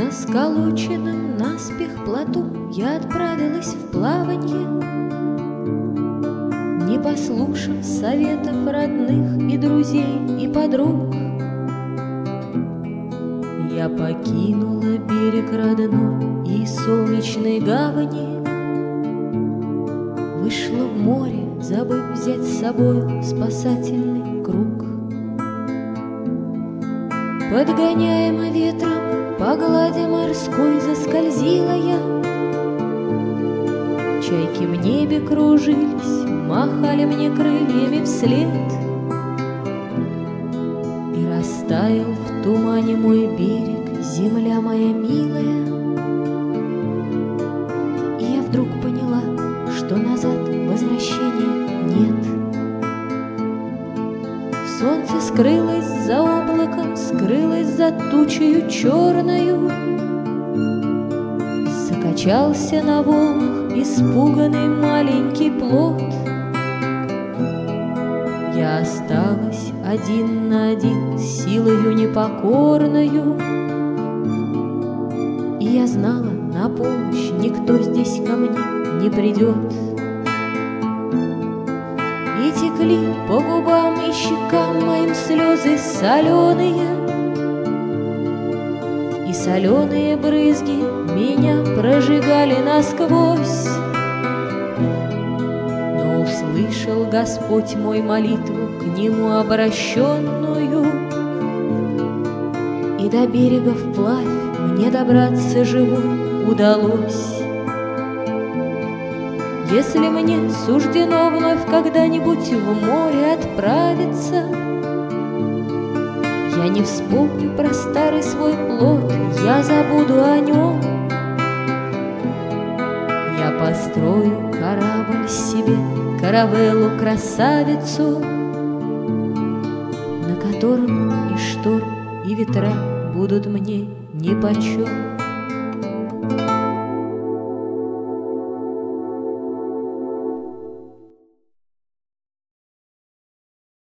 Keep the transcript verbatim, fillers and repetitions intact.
На сколоченном наспех плоту я отправилась в плаванье, не послушав советов родных и друзей и подруг. Я покинула берег родной и солнечной гавани, вышла в море, забыв взять с собой спасательный круг. Подгоняема ветром по глади морской заскользила я. Чайки в небе кружились, махали мне крыльями вслед. И растаял в тумане мой берег, земля моя милая. И я вдруг поняла, что назад возвращения нет. Солнце скрылось за облаком, скрылось за тучею черною. Закачался на волнах испуганный маленький плот. Я осталась один на один с силою непокорною. И я знала, на помощь никто здесь ко мне не придет. И текли по губам и щекам моим слезы соленые, и соленые брызги меня прожигали насквозь. Но услышал Господь мой молитву, к Нему обращенную, и до берега вплавь мне добраться живой удалось. Если мне суждено вновь когда-нибудь в море отправиться, я не вспомню про старый свой плот, я забуду о нем. Я построю корабль себе, каравеллу-красавицу, на котором и шторм, и ветра будут мне нипочем.